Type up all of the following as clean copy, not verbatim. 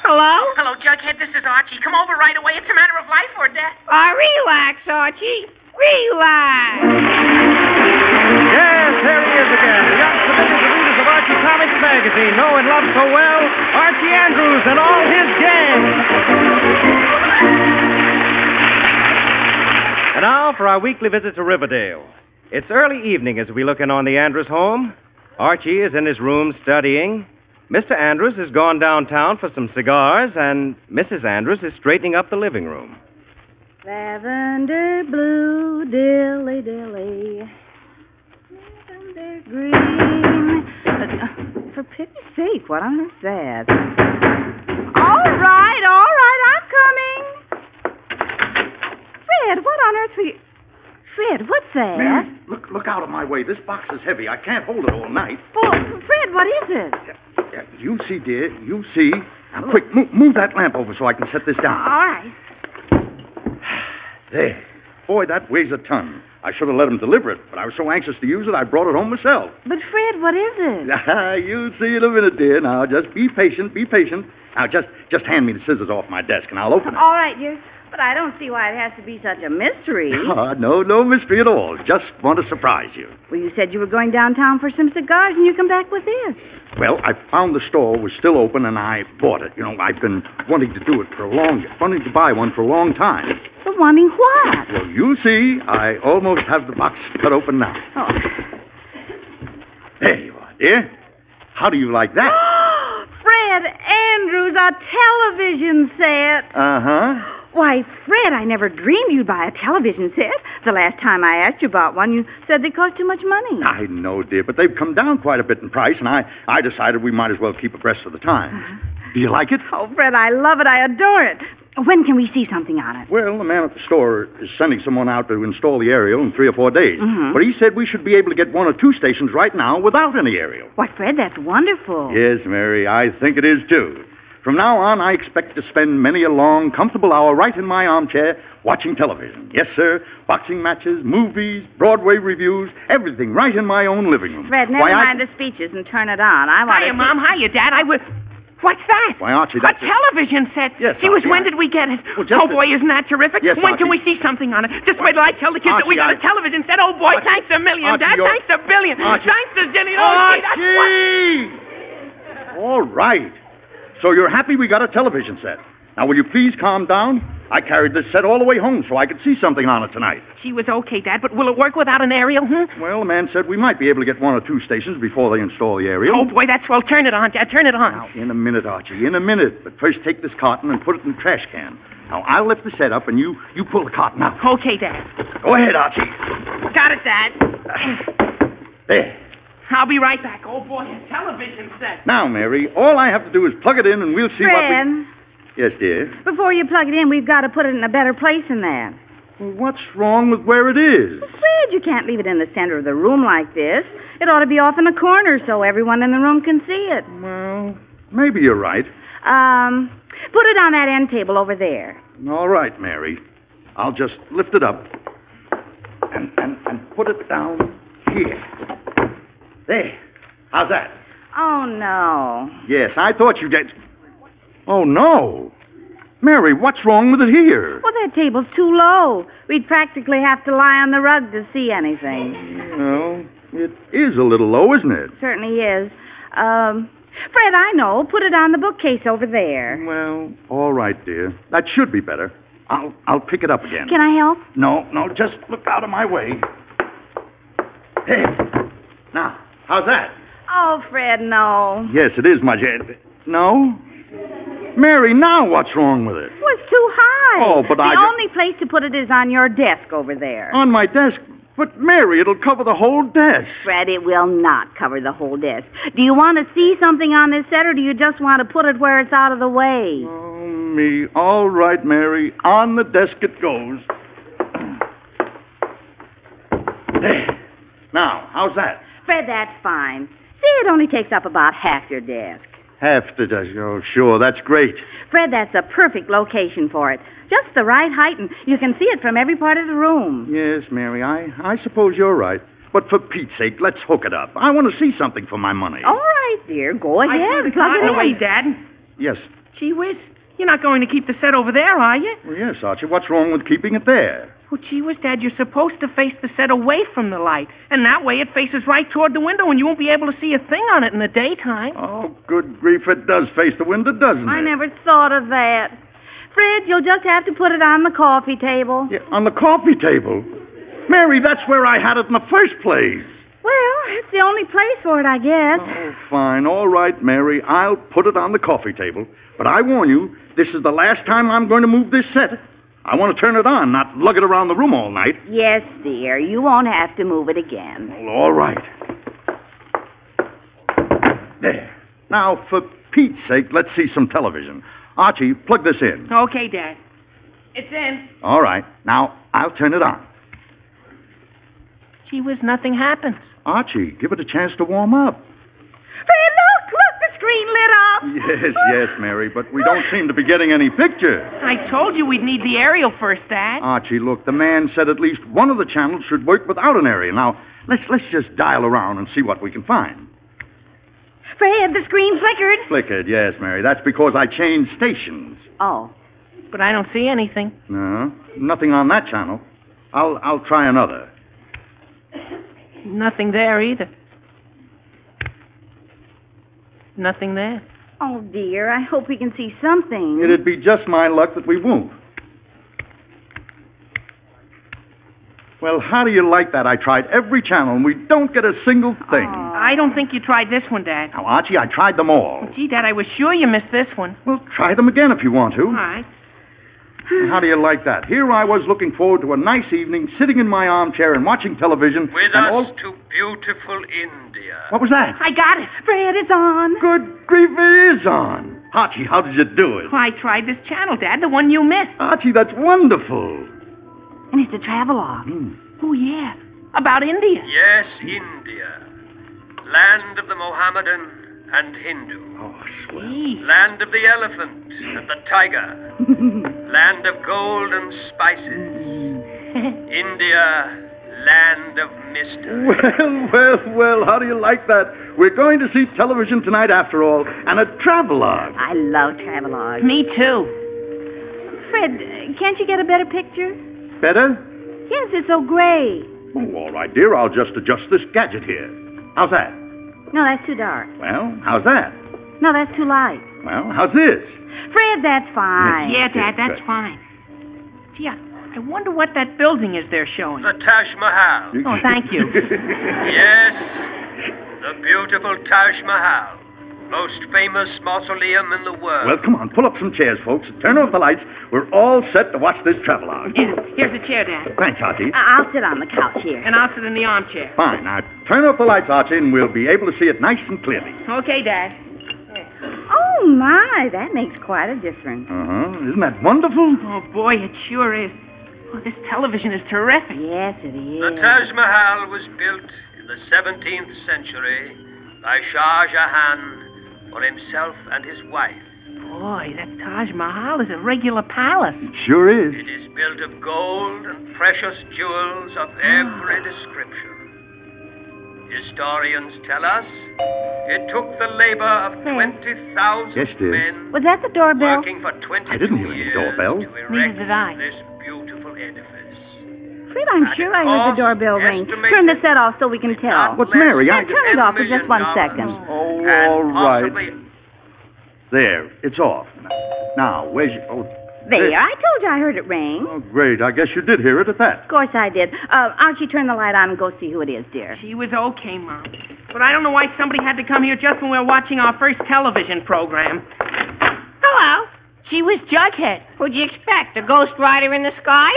Hello? Hello, Jughead. This is Archie. Come over right away. It's a matter of life or death. Relax, Archie. Relax. Yes, here he is again. The young familiar readers of Archie Comics magazine know and love so well Archie Andrews and all his gang. And now for our weekly visit to Riverdale. It's early evening as we look in on the Andrews home. Archie is in his room studying. Mr. Andrews has gone downtown for some cigars, and Mrs. Andrews is straightening up the living room. Lavender blue, dilly dilly. Lavender green. For pity's sake, what on earth's that? All right, I'm coming. Fred, what on earth were you... Fred, what's that? Mary, look out of my way. This box is heavy. I can't hold it all night. Oh, Fred, what is it? Yeah, you'll see, dear. You'll see. Now, quick, move that lamp over so I can set this down. All right. There. Boy, that weighs a ton. I should have let him deliver it, but I was so anxious to use it, I brought it home myself. But, Fred, what is it? You'll see in a minute, dear. Now, just be patient, be patient. Now, just hand me the scissors off my desk, and I'll open it. All right, dear. But I don't see why it has to be such a mystery. No mystery at all. Just want to surprise you. Well, you said you were going downtown for some cigars, and you come back with this. Well, I found the store was still open, and I bought it. You know, I've been wanting to do it wanting to buy one for a long time. But wanting what? Well, you'll see. I almost have the box cut open now. Oh. There you are, dear. How do you like that? Fred Andrews, a television set. Uh-huh. Why, Fred, I never dreamed you'd buy a television set. The last time I asked you about one, you said they cost too much money. I know, dear, but they've come down quite a bit in price, and I decided we might as well keep abreast of the times. Do you like it? Oh, Fred, I love it. I adore it. When can we see something on it? Well, the man at the store is sending someone out to install the aerial in 3 or 4 days. Mm-hmm. But he said we should be able to get 1 or 2 stations right now without any aerial. Why, Fred, that's wonderful. Yes, Mary, I think it is, too. From now on, I expect to spend many a long, comfortable hour right in my armchair watching television. Yes, sir. Boxing matches, movies, Broadway reviews, everything right in my own living room. Fred, never mind the speeches and turn it on. I want to Hiya, see... Mom. Hiya, Dad. What's that? Why, Archie, A that's television set. Yes, Gee whiz, Archie, when did we get it? Well, just boy, isn't that terrific? Yes, when Archie. can we see something on it? Just wait till I tell the kids that we got Archie, a television set. Oh, boy, Archie, thanks a million, Archie, Dad. you're- Thanks a billion. Archie. Thanks a zillion. Oh, gee, that's Archie! All right. So you're happy we got a television set. Now, will you please calm down? I carried this set all the way home so I could see something on it tonight. She was okay, Dad, but will it work without an aerial, Well, the man said we might be able to get 1 or 2 stations before they install the aerial. Oh, boy, that's swell. Turn it on, Dad. Turn it on. Now, in a minute, Archie, in a minute. But first, take this cotton and put it in the trash can. Now, I'll lift the set up and you pull the cotton out. Okay, Dad. Go ahead, Archie. Got it, Dad. There. I'll be right back. Oh, boy, a television set. Now, Mary, all I have to do is plug it in and we'll see Fred, what we... Yes, dear. before you plug it in, we've got to put it in a better place than that. Well, what's wrong with where it is? Fred, you can't leave it in the center of the room like this. It ought to be off in the corner so everyone in the room can see it. Well, maybe you're right. Put it on that end table over there. All right, Mary. I'll just lift it up and put it down here. There. How's that? Oh, no. Yes, I thought you did. Oh, no. Mary, what's wrong with it here? Well, that table's too low. We'd practically have to lie on the rug to see anything. Well, it is a little low, isn't it? Certainly is. Fred, I know. Put it on the bookcase over there. Well, all right, dear. That should be better. I'll pick it up again. Can I help? No, just look out of my way. There. Now, how's that? Oh, Fred, no. Yes, it is, my dear. No? Mary, now what's wrong with it? It was too high. Oh, but the only place to put it is on your desk over there. On my desk? But, Mary, it'll cover the whole desk. Fred, it will not cover the whole desk. Do you want to see something on this set, or do you just want to put it where it's out of the way? Oh, me. All right, Mary. On the desk it goes. There. Now, how's that? Fred, that's fine. See, it only takes up about half your desk. Half the desk. Oh, sure. That's great. Fred, that's the perfect location for it. Just the right height, and you can see it from every part of the room. Yes, Mary, I suppose you're right. But for Pete's sake, let's hook it up. I want to see something for my money. All right, dear. Go ahead. I threw the Plug it cotton in. away, Dad. Yes. Gee whiz, you're not going to keep the set over there, are you? Well, yes, Archie. What's wrong with keeping it there? Well, gee whiz, Dad, you're supposed to face the set away from the light. And that way it faces right toward the window and you won't be able to see a thing on it in the daytime. Oh, good grief, it does face the window, doesn't it? I never thought of that. Fred, you'll just have to put it on the coffee table. Yeah, on the coffee table? Mary, that's where I had it in the first place. Well, it's the only place for it, I guess. Oh, fine. All right, Mary. I'll put it on the coffee table. But I warn you, this is the last time I'm going to move this set. I want to turn it on, not lug it around the room all night. Yes, dear. You won't have to move it again. Well, all right. There. Now, for Pete's sake, let's see some television. Archie, plug this in. Okay, Dad. It's in. All right. Now, I'll turn it on. Gee whiz, nothing happens. Archie, give it a chance to warm up. Fred, look, the screen lit up. Yes, Mary, but we don't seem to be getting any picture. I told you we'd need the aerial first, Dad. Archie, look, the man said at least one of the channels should work without an area. Now, let's just dial around and see what we can find. Fred, the screen flickered. Flickered, yes, Mary. That's because I changed stations. Oh. But I don't see anything. No, nothing on that channel. I'll try another. Nothing there either. Nothing there. Oh, dear. I hope we can see something. It'd be just my luck that we won't. Well, how do you like that? I tried every channel and we don't get a single thing. I don't think you tried this one, Dad. Now, Archie, I tried them all. Gee, Dad, I was sure you missed this one. Well, try them again if you want to. All right. How do you like that? Here I was looking forward to a nice evening, sitting in my armchair and watching television. With and us to beautiful India. What was that? I got it. Fred, it's on. Good grief, it is on. Archie, how did you do it? I tried this channel, Dad, the one you missed. Archie, that's wonderful. And it's a travelogue. Oh, yeah. About India. Yes, India. Land of the Mohammedan and Hindu. Oh, swell. Hey. Land of the elephant and the tiger. Land of gold and spices. India, land of mystery. Well, how do you like that? We're going to see television tonight after all, and a travelogue. I love travelogues. Me too. Fred, can't you get a better picture? Better? Yes, it's so gray. Oh, all right, dear. I'll just adjust this gadget here. How's that? No, that's too dark. Well, how's that? No, that's too light. Well, how's this? Fred, that's fine. Yeah, Dad, that's good. fine. Gee, I wonder what that building is they're showing. The Taj Mahal. Oh, thank you. Yes, the beautiful Taj Mahal. Most famous mausoleum in the world. Well, come on, pull up some chairs, folks. Turn off the lights. We're all set to watch this travelogue. Yeah, here's a chair, Dad. Thanks, Archie. I'll sit on the couch here. And I'll sit in the armchair. Fine. Now, turn off the lights, Archie, and we'll be able to see it nice and clearly. Okay, Dad. Oh, my, that makes quite a difference. Isn't that wonderful? Oh, boy, it sure is. Oh, this television is terrific. Yes, it is. The Taj Mahal was built in the 17th century by Shah Jahan for himself and his wife. Boy, that Taj Mahal is a regular palace. It sure is. It is built of gold and precious jewels of every description. Historians tell us it took the labor of 20,000 Yes, dear. men Was that the doorbell? working for 22 I didn't hear any years doorbell. to erect Neither did I. this beautiful edifice. Fred, I'm sure I heard the doorbell ring. Turn the set off so we can tell. But, Mary, Yeah, turn it off for just 1 second. Oh, And all right. possibly There, it's off. Now, where's your... Oh, There, I told you I heard it ring. oh, great. I guess you did hear it at that. Of course I did. Archie, turn the light on and go see who it is, dear. She was okay, Mom. But I don't know why somebody had to come here just when we were watching our first television program. Hello. She was Jughead. Who'd you expect? A ghost rider in the sky?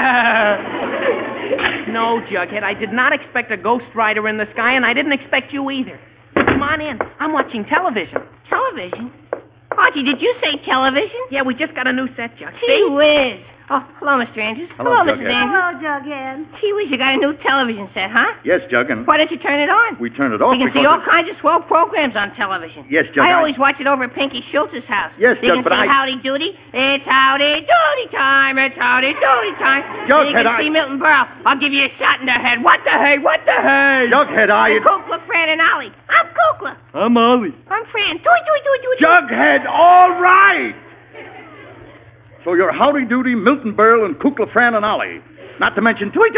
No, Jughead, I did not expect a ghost rider in the sky, and I didn't expect you either. Come on in. I'm watching television. Television? Archie, did you say television? Yeah, we just got a new set, Jug. Gee whiz. Oh, hello, Mr. Andrews. Hello, Mrs. Jughead. Andrews. Hello, Jughead. Gee whiz, you got a new television set, huh? Yes, Jug, and Why don't you turn it on? we turned it off You can see because all kinds of swell programs on television. Yes, Jug, I I- always watch it over at Pinky Schultz's house. Yes, You Jug, can but see I- Howdy Doody. It's Howdy Doody time. It's Howdy Doody time. Jughead, And you can I- see Milton Berle. I'll give you a shot in the head. What the hey? What the hey? Jughead, And Coke, LaFran, and Ollie. I'm Kukla. I'm Ollie. I'm Fran. Toy. Jughead, all right! So you're Howdy Doody, Milton Berle, and Kukla, Fran, and Ollie. Not to mention Toy.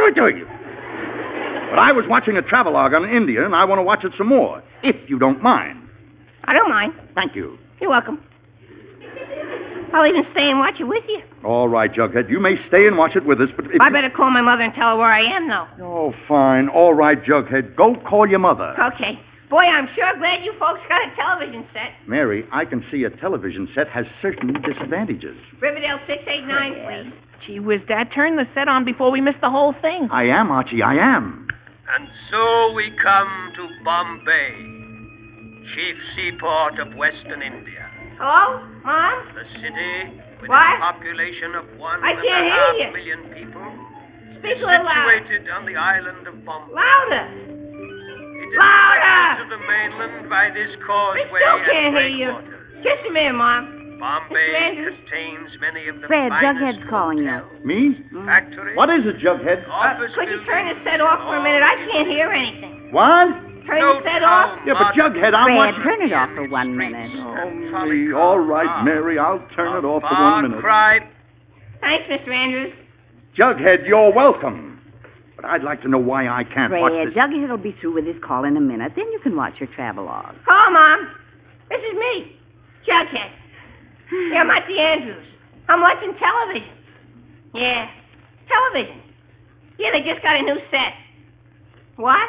But I was watching a travelogue on India, and I want to watch it some more, if you don't mind. I don't mind. Thank you. You're welcome. I'll even stay and watch it with you. All right, Jughead, you may stay and watch it with us, but if I better call my mother and tell her where I am, though. Oh, fine. All right, Jughead. Go call your mother. Okay. Boy, I'm sure glad you folks got a television set. Mary, I can see a television set has certain disadvantages. Riverdale 689, please. Gee whiz, Dad, turn the set on before we miss the whole thing. I am, Archie, I am. And so we come to Bombay, chief seaport of Western India. Hello? Mom? The city with What? a population of I can't hear 1.5 you. million people Speak is a little louder. situated on the island of Bombay. Louder. It is Louder! connected to the mainland by this causeway I still can't and hear you. breakwaters. Just a minute, Mom. Mr. Bombay Andrews? contains many of the Fred, finest Jughead's calling you. hotels, Me? factories, What is it, Jughead? office Could you turn the buildings, set off for a minute? I all can't hear anything. What? Turn No the set town off. Yeah, but Jughead, I'm Fred, watching... turn it off for its 1 streets minute. and Oh, trolley me. All cars right, are Mary, I'll turn it a off for far 1 minute. cry Thanks, Mr. Andrews. Jughead, you're welcome. But I'd like to know why I can't watch Fred, this. Jughead will be through with his call in a minute. Then you can watch your travelogue. Hello, Mom. This is me, Jughead. Yeah, I'm at the Andrews. I'm watching television. Yeah, television. Yeah, they just got a new set. What?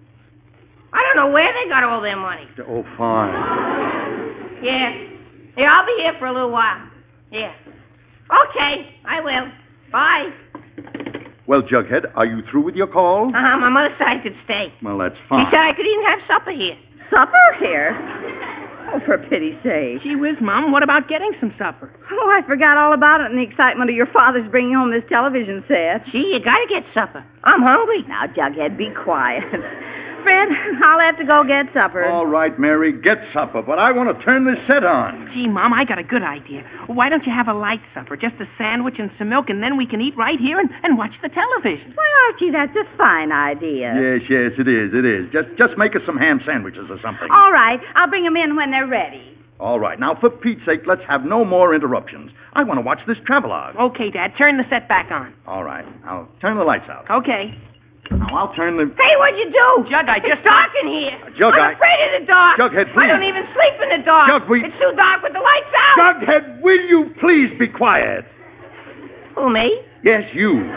I don't know where they got all their money. Oh, fine. Yeah. Yeah, I'll be here for a little while. Yeah. Okay, I will. Bye. Well, Jughead, are you through with your call? Uh-huh, my mother said I could stay. Well, that's She fine. said I could even have supper here. Supper here? Oh, for pity's sake. Gee whiz, Mom, what about getting some supper? Oh, I forgot all about it in the excitement of your father's bringing home this television set. Gee, you gotta get supper. I'm hungry. Now, Jughead, be quiet. Fred, I'll have to go get supper. All right, Mary, get supper, but I want to turn this set on. Gee, Mom, I got a good idea. Why don't you have a light supper, just a sandwich and some milk, and then we can eat right here and watch the television. Why, Archie, that's a fine idea. Yes, it is. Just make us some ham sandwiches or something. All right, I'll bring them in when they're ready. All right, now, for Pete's sake, let's have no more interruptions. I want to watch this travelogue. Okay, Dad, turn the set back on. All right, I'll turn the lights out. Okay. Now, I'll turn the... Hey, what'd you do? Jug, I It's just... dark in here. Jug, I'm afraid of the dark. Jughead, I please. don't even sleep in the dark. Jug, we- It's too dark with the lights out. Jughead, will you please be quiet? Who, me? Yes, you.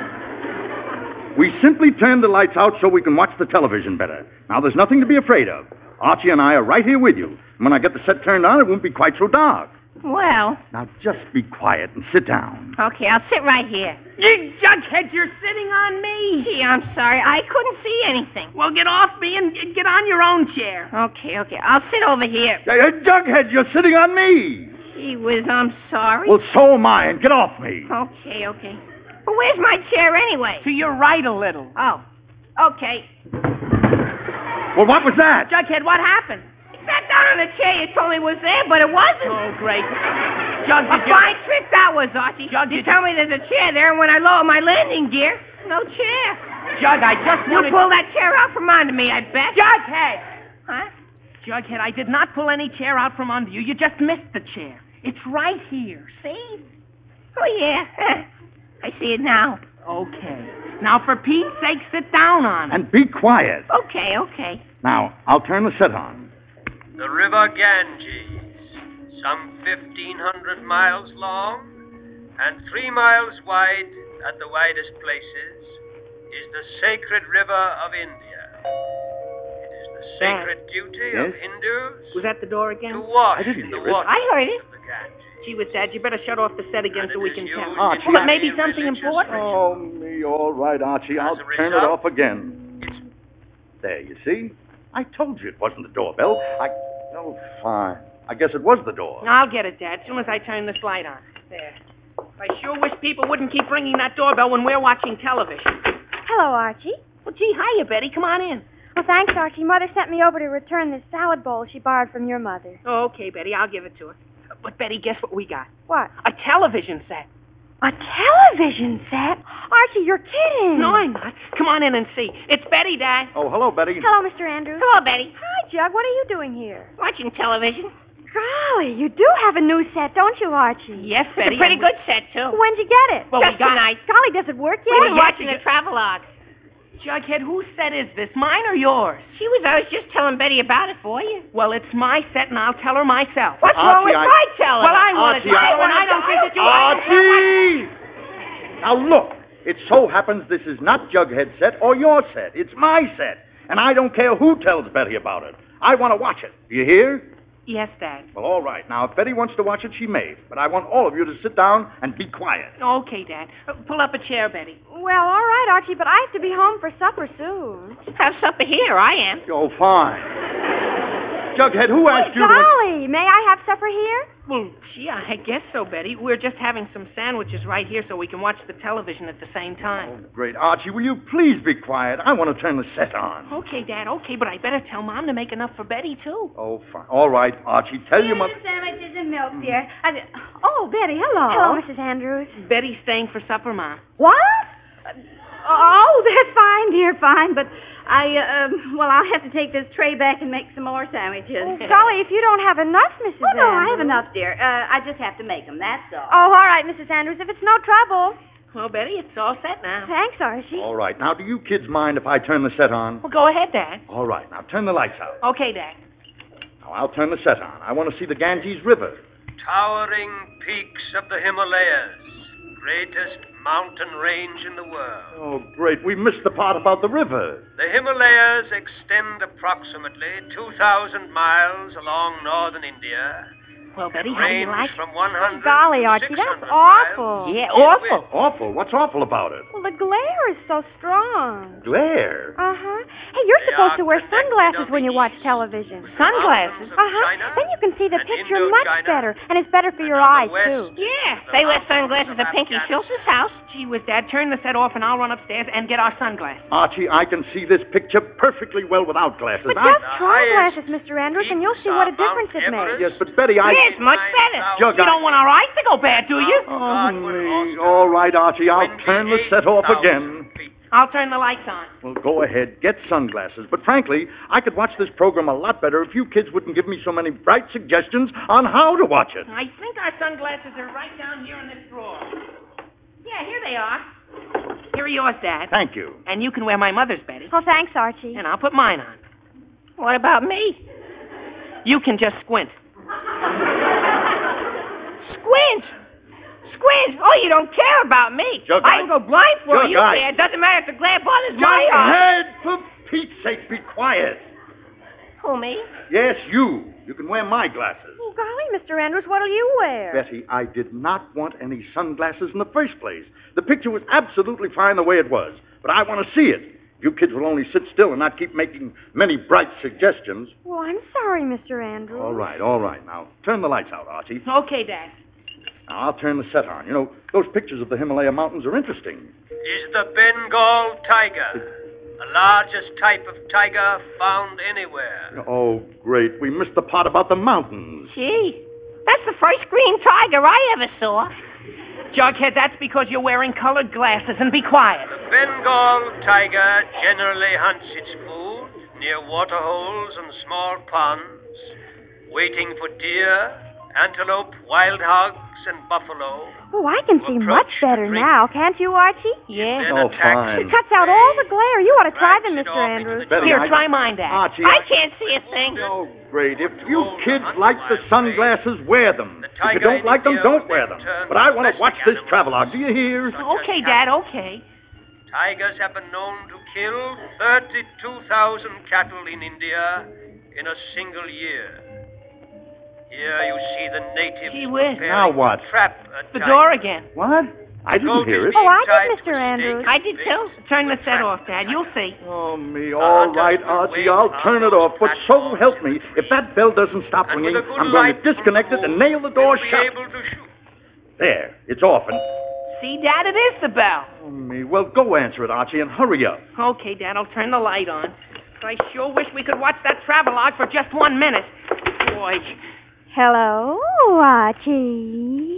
We simply turned the lights out so we can watch the television better. Now, there's nothing to be afraid of. Archie and I are right here with you. And when I get the set turned on, it won't be quite so dark. Well, Now, just be quiet and sit down. okay, I'll sit right here. You Jughead, you're sitting on me. Gee, I'm sorry. I couldn't see anything. Well, get off me and get on your own chair. Okay. I'll sit over here. Hey, Jughead, you're sitting on me. Gee whiz, I'm sorry. Well, so am I, and get off me. Okay. But where's my chair anyway? To your right a little. Oh, okay. Well, what was that? Jughead, what happened? He sat down on the chair you told me was there, but it wasn't. Oh, great. Jug, A did you... fine trick that was, Archie. Jug, You did tell me there's a chair there, and when I lower my landing gear, no chair. Jug, I just You wanted... pulled that chair out from under me, I bet. Jughead! Huh? Jughead, I did not pull any chair out from under you. You just missed the chair. It's right here. See? Oh, yeah. I see it now. Okay. Now, for Pete's sake, sit down on it. And be quiet. Okay. Now, I'll turn the set on. The river Ganges, some 1,500 miles long and 3 miles wide at the widest places, is the sacred river of India. It is the sacred duty of Yes? Hindus Was that the door again? to wash didn't in the hear it. waters I heard it. of the Ganges. Gee whiz, Dad, you better shut off the set again And so it we is can used tell. in Archie, Well, it may be many something religious important. rituals. Oh, me, all right, Archie. I'll As a turn it result- off again. It's There, you see? I told you it wasn't the doorbell. Oh, fine. I guess it was the door. I'll get it, Dad, as soon as I turn this light on. There. I sure wish people wouldn't keep ringing that doorbell when we're watching television. Hello, Archie. Well, gee, hiya, Betty. Come on in. Well, thanks, Archie. Mother sent me over to return this salad bowl she borrowed from your mother. Oh, okay, Betty, I'll give it to her. But, Betty, guess what we got? What? A television set. A television set? Archie, you're kidding. No, I'm not. Come on in and see. It's Betty, Dad. Oh, hello, Betty. Hello, Mr. Andrews. Hello, Betty. Hi, Jug, what are you doing here? Watching television. Golly, you do have a new set, don't you, Archie? Yes, It's Betty. a pretty and good set, too. When'd you get it? Well, Just we got- tonight. Golly, does it work yet? We've been yes, watching you the travelogue. Jughead, whose set is this? Mine or yours? I was just telling Betty about it for you. Well, it's my set, and I'll tell her myself. What's wrong Archie, with my telling? Well, I want to Archie, tell her, and I don't think that you... Archie! Now look, it so happens this is not Jughead's set or your set. It's my set. And I don't care who tells Betty about it. I want to watch it. You hear? Yes, Dad. Well, all right. Now, if Betty wants to watch it, she may. But I want all of you to sit down and be quiet. Okay, Dad. Pull up a chair, Betty. Well, all right, Archie, but I have to be home for supper soon. Have supper here, I am. Oh, fine. Jughead, who asked you to... Golly, may I have supper here? Well, gee, I guess so, Betty. We're just having some sandwiches right here so we can watch the television at the same time. Great. Archie, will you please be quiet? I want to turn the set on. Okay, Dad, okay, but I better tell Mom to make enough for Betty, too. Oh, fine. All right, Archie, tell your Here's mother... the sandwiches and milk, dear. Oh, Betty, hello. Hello, Mrs. Andrews. Betty's staying for supper, Mom. What? Oh, that's fine, dear, fine. But I'll have to take this tray back and make some more sandwiches. Oh, golly, if you don't have enough, Mrs. Oh, no, I Andrews. have enough, dear. I just have to make them, that's all. Oh, all right, Mrs. Andrews, if it's no trouble. Well, Betty, it's all set now. Thanks, Archie. All right. Now, do you kids mind if I turn the set on? Well, go ahead, Dad. All right. Now, turn the lights out. Okay, Dad. Now, I'll turn the set on. I want to see the Ganges River. Towering peaks of the Himalayas, greatest mountain range in the world. Oh, great. We missed the part about the river. The Himalayas extend approximately 2,000 miles along northern India. Well, Betty, how do you Range like it? from 100 Golly, to Archie, 600 that's awful. miles. Yeah, awful. Awful. What's awful about it? Well, the glare is so strong. Glare. Uh-huh. Hey, you're They supposed to are wear connected sunglasses on when the you watch east. television. Sunglasses? Uh-huh. Then you can see the and picture much Indochina, better, and it's better for and your on eyes, the west, too. Yeah, the they wear mountains sunglasses of at Pinky Afghanistan. Schultz's house. Gee whiz, Dad, turn the set off and I'll run upstairs and get our sunglasses. Archie, I can see this picture perfectly well without glasses. But just The try highest glasses, Mr. Andrews, and you'll see peaks what a are difference Mount it makes. Everest. Yes, but Betty, I... Yeah, it's much better. Jug, You don't want our eyes to go bad, do you? Oh, me. All right, Archie, I'll turn the set off again. I'll turn the lights on. Well, go ahead, get sunglasses. But frankly, I could watch this program a lot better if you kids wouldn't give me so many bright suggestions on how to watch it. I think our sunglasses are right down here in this drawer. Yeah, here they are. Here are yours, Dad. Thank you. And you can wear my mother's, Betty. Oh, thanks, Archie. And I'll put mine on. What about me? You can just squint. Squint! Squint! Oh, you don't care about me. Jug, I can go blind for you Jug, care. It doesn't matter if the glare bothers my eyes. Jughead, for Pete's sake, be quiet. Who, me? Yes, you. You can wear my glasses. Oh, golly, Mr. Andrews, what'll you wear? Betty, I did not want any sunglasses in the first place. The picture was absolutely fine the way it was, but I want to see it. If you kids will only sit still and not keep making many bright suggestions. Well, I'm sorry, Mr. Andrews. All right, all right. Now, turn the lights out, Archie. Okay, Dad. Now, I'll turn the set on. You know, those pictures of the Himalaya mountains are interesting. Is the Bengal tiger, the largest type of tiger found anywhere. Oh, great. We missed the part about the mountains. Gee, that's the first green tiger I ever saw. Jughead, that's because you're wearing colored glasses, and be quiet. The Bengal tiger generally hunts its food near waterholes and small ponds, waiting for deer, antelope, wild hogs, and buffalo. Oh, I can see much better now, can't you, Archie? Yeah. Then Oh, attacks fine. It cuts out all the glare. You ought to try them, Drags it Mr. off into Andrews. the Betty, Here, I- try mine, Dad. Archie, I can't see a thing. Oh, great. If you kids like the sunglasses, wear them. If you don't like them, don't wear them. But I want to watch this travelogue. Do you hear? Okay, Dad, okay. Tigers have been known to kill 32,000 cattle in India in a single year. Here you see the natives Gee whiz. preparing Now what? to trap a The tiger. door again. What? I didn't Goat hear is it. being Oh, I did, tied to Mr. a Andrews. stake I did too. Turn the to set trap off, the Dad. tiger. You'll see. Oh, me. All right, Archie, I'll turn it off. But so help me, if that bell doesn't stop And ringing, with a good I'm going light to disconnect it from and the nail the moon, door we'll shut. be able to shoot. There, it's off. And See, Dad, it is the bell. oh, me. Well, go answer it, Archie, and hurry up. Okay, Dad, I'll turn the light on. But I sure wish we could watch that travelogue for just 1 minute. Boy. Hello, Archie.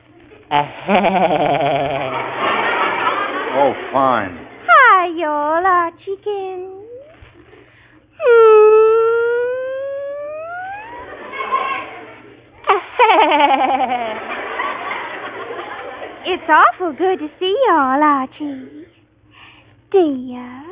Oh, fine. Hi, y'all, Archiekins. Hmm. It's awful good to see y'all, Archie. Dear.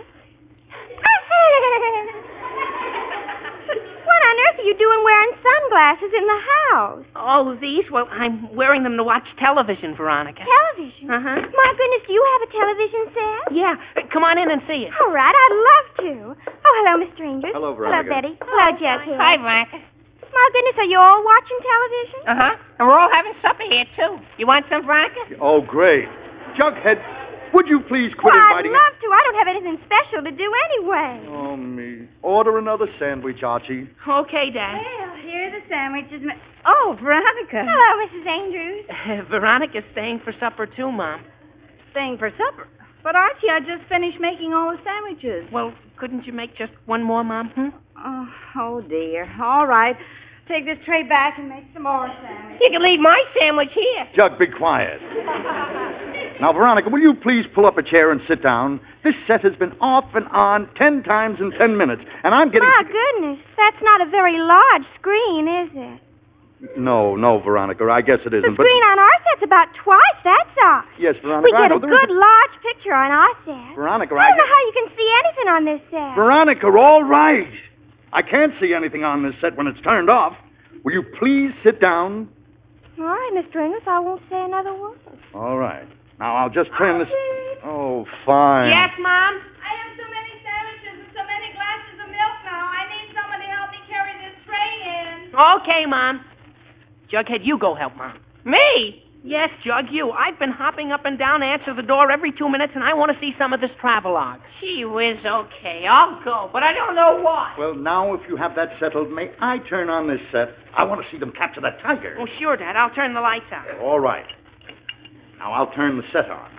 What on earth are you doing wearing sunglasses in the house? Oh, these? Well, I'm wearing them to watch television, Veronica. Television? Uh-huh. My goodness, do you have a television set? Yeah, come on in and see it. All right, I'd love to. Oh, hello, Mr. Andrews. Hello, Veronica. Hello, Betty. Hello, Jughead. Hi, Veronica. My goodness, are you all watching television? Uh-huh. And we're all having supper here, too. You want some, Veronica? Oh, great. Jughead, would you please quit Well, I'd inviting... love to. I don't have anything special to do anyway. Oh, me. Order another sandwich, Archie. Okay, Dad. Well, here are the sandwiches. Oh, Veronica. Hello, Mrs. Andrews. Veronica's staying for supper, too, Mom. Staying for supper. But Archie, I just finished making all the sandwiches. Well, couldn't you make just one more, Mom? Oh, dear. All right. Take this tray back and make some more sandwiches. You can leave my sandwich here. Jug, be quiet. Now, Veronica, will you please pull up a chair and sit down? This set has been off and on 10 times in 10 minutes, and I'm getting... My goodness, that's not a very large screen, is it? No, Veronica, I guess it isn't, The screen on our set's about twice that size. Yes, Veronica, We I get know a there is good large picture on our set. Veronica, I don't know how you can see anything on this set. Veronica, all right. I can't see anything on this set when it's turned off. Will you please sit down? All right, Mr. Andrews, I won't say another word. All right. Now, I'll just turn this... Oh, fine. Yes, Mom? I have so many sandwiches and so many glasses of milk now. I need someone to help me carry this tray in. Okay, Mom. Jughead, you go help Mom. Me? Yes, Jug, you. I've been hopping up and down to answer the door every 2 minutes, and I want to see some of this travelogue. Gee whiz, okay. I'll go, but I don't know why. Well, now, if you have that settled, may I turn on this set? I want to see them capture that tiger. Oh, sure, Dad. I'll turn the lights out. All right. Now, I'll turn the set on.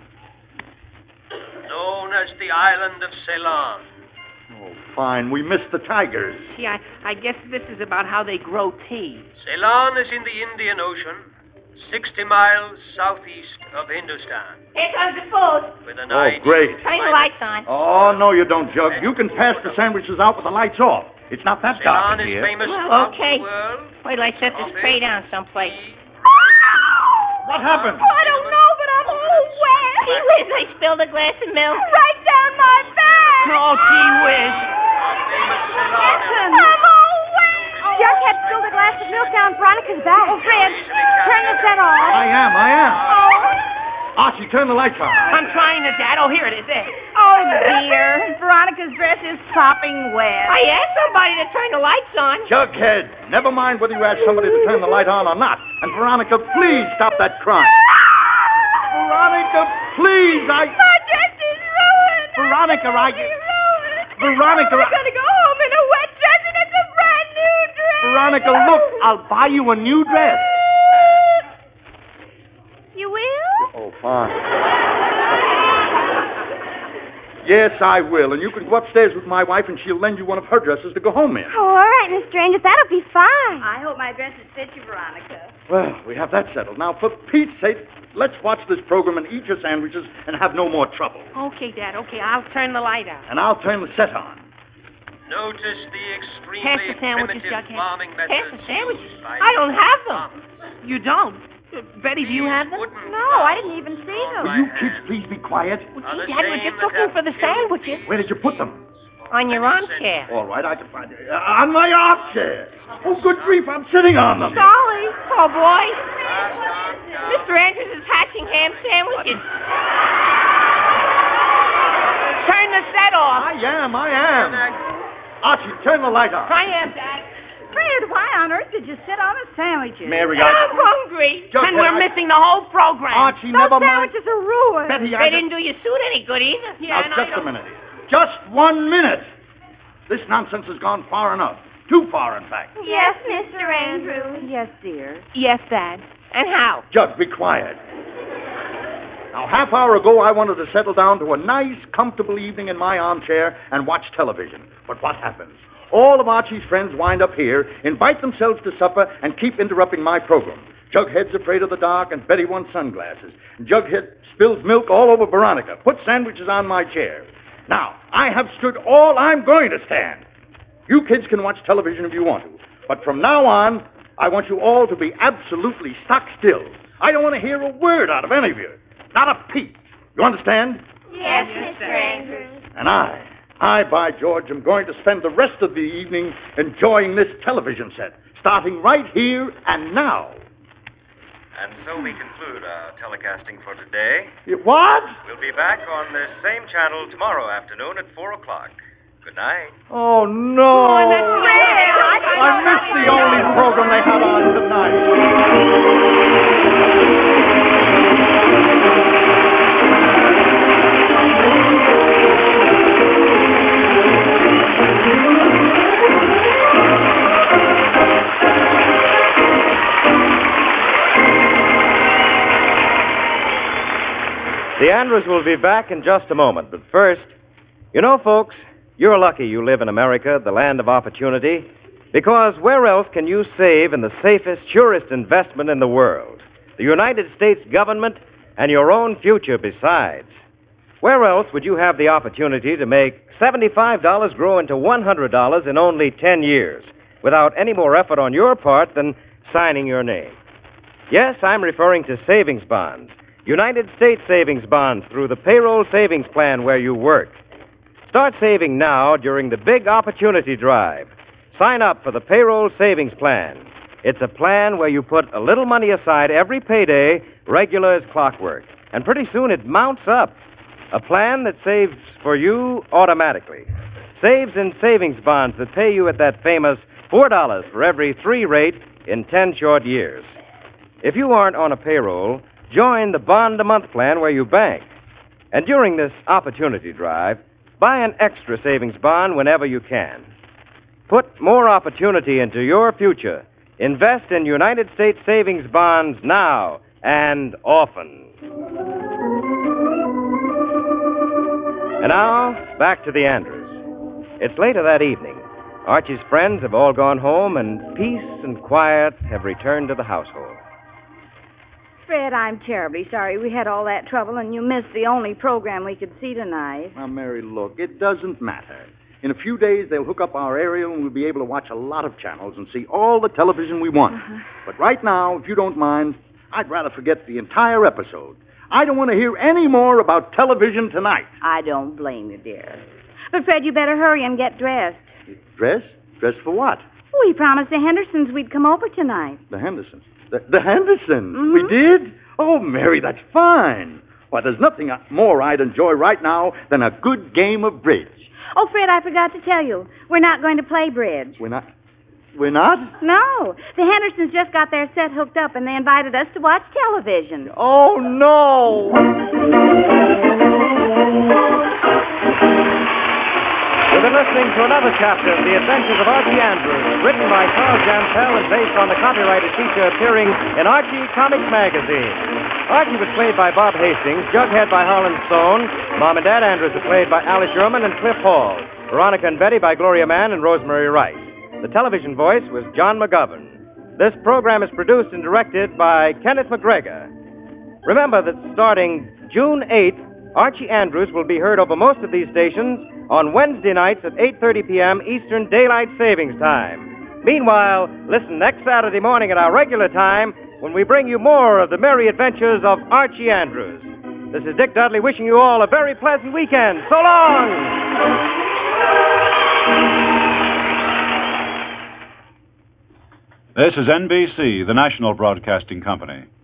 Known as the island of Ceylon. Oh, fine. We missed the tigers. See, I guess this is about how they grow tea. Ceylon is in the Indian Ocean, 60 miles southeast of Hindustan. Here comes the food. With an Oh, ideal great. Turn the lights on. Oh, no, you don't, Jug. You can pass the sandwiches out with the lights off. It's not that dark Ceylon in is here. famous Well, throughout okay. the world. Wait till I set this tray down someplace. What happened? Oh, I don't know, but I'm all wet. Gee whiz, I spilled a glass of milk. Right down my back. Oh, gee whiz. Famous Ceylon. I'm all wet. Jughead spilled a glass of milk down Veronica's back. Oh, Fred, turn the set off. I am. Archie, turn the lights on. I'm trying to, Dad. Oh, here it is. There. Oh, dear. Veronica's dress is sopping wet. I asked somebody to turn the lights on. Jughead, never mind whether you ask somebody to turn the light on or not. And Veronica, please stop that crying. Veronica, please, My dress is ruined. Veronica, Ruined. Veronica, I'm gonna go home in a wet dress, and it's a brand new dress. Veronica, look, I'll buy you a new dress. You will? Oh, fine. Yes, I will. And you can go upstairs with my wife, and she'll lend you one of her dresses to go home in. Oh, all right, Mr. Andrews, that'll be fine. I hope my dresses fit you, Veronica. Well, we have that settled. Now, for Pete's sake, let's watch this program and eat your sandwiches and have no more trouble. Okay, Dad. Okay, I'll turn the light out. And I'll turn the set on. Notice the extremely Pass the sandwiches, primitive Jughead. farming methods Pass the sandwiches. used by I don't have them. farmers. You don't? Betty, do you have them? Wooden No, I didn't even see fowls them. Will you kids please be quiet? Well, are gee, the Dad, we're same just that looking have for the killed sandwiches. Where did you put them? On your armchair. All right, I can find it. On my armchair. Oh, good grief, I'm sitting on them. Golly. Oh, boy. Fast on down. Mr. Andrews is hatching ham sandwiches. Turn the set off. I am. Archie, turn the light on. I am, Dad. Fred, why on earth did you sit on the sandwiches? Mary, I'm hungry. And we're missing the whole program. Archie, Those never mind. sandwiches are ruined. Betty, They I... didn't do your suit any good either. Yeah, Now, and just I a don't- minute. Just 1 minute. This nonsense has gone far enough. Too far, in fact. Yes, Mr. Andrews. Yes, dear. Yes, Dad. And how? Jug, be quiet. Now, half hour ago, I wanted to settle down to a nice, comfortable evening in my armchair and watch television. But what happens? All of Archie's friends wind up here, invite themselves to supper, and keep interrupting my program. Jughead's afraid of the dark, and Betty wants sunglasses. And Jughead spills milk all over Veronica, puts sandwiches on my chair. Now, I have stood all I'm going to stand. You kids can watch television if you want to. But from now on, I want you all to be absolutely stock still. I don't want to hear a word out of any of you. Not a peep. You understand? Yes, Mr. Andrews. And I, by George, am going to spend the rest of the evening enjoying this television set, starting right here and now. And so we conclude our telecasting for today. What? We'll be back on this same channel tomorrow afternoon at 4 o'clock. Good night. Oh, no. I missed the only program they had on tonight. The Andrews will be back in just a moment, but first, you know, folks, you're lucky you live in America, the land of opportunity, because where else can you save in the safest, surest investment in the world? The United States government and your own future besides. Where else would you have the opportunity to make $75 grow into $100 in only 10 years without any more effort on your part than signing your name? Yes, I'm referring to savings bonds. United States savings bonds through the payroll savings plan where you work. Start saving now during the big opportunity drive. Sign up for the payroll savings plan. It's a plan where you put a little money aside every payday, regular as clockwork. And pretty soon it mounts up. A plan that saves for you automatically. Saves in savings bonds that pay you at that famous $4 for every 3 rate in 10 short years. If you aren't on a payroll, join the bond-a-month plan where you bank. And during this opportunity drive, buy an extra savings bond whenever you can. Put more opportunity into your future. Invest in United States savings bonds now and often. And now, back to the Andrews. It's later that evening. Archie's friends have all gone home, and peace and quiet have returned to the household. Fred, I'm terribly sorry we had all that trouble and you missed the only program we could see tonight. Now, Mary, look, it doesn't matter. In a few days, they'll hook up our aerial and we'll be able to watch a lot of channels and see all the television we want. But right now, if you don't mind, I'd rather forget the entire episode. I don't want to hear any more about television tonight. I don't blame you, dear. But, Fred, you better hurry and get dressed. Dressed? Dressed for what? We promised the Hendersons we'd come over tonight. The Hendersons. The Hendersons? Mm-hmm. We did? Oh, Mary, that's fine. Why, there's nothing more I'd enjoy right now than a good game of bridge. Oh, Fred, I forgot to tell you. We're not going to play bridge. We're not? No. The Hendersons just got their set hooked up and they invited us to watch television. Oh, no. You've been listening to another chapter of The Adventures of Archie Andrews, written by Carl Jantel and based on the copyrighted feature appearing in Archie Comics magazine. Archie was played by Bob Hastings, Jughead by Harlan Stone, Mom and Dad Andrews are played by Alice Sherman and Cliff Hall, Veronica and Betty by Gloria Mann and Rosemary Rice. The television voice was John McGovern. This program is produced and directed by Kenneth McGregor. Remember that starting June 8th, Archie Andrews will be heard over most of these stations on Wednesday nights at 8:30 p.m. Eastern Daylight Savings Time. Meanwhile, listen next Saturday morning at our regular time when we bring you more of the merry adventures of Archie Andrews. This is Dick Dudley wishing you all a very pleasant weekend. So long! This is NBC, the national broadcasting company.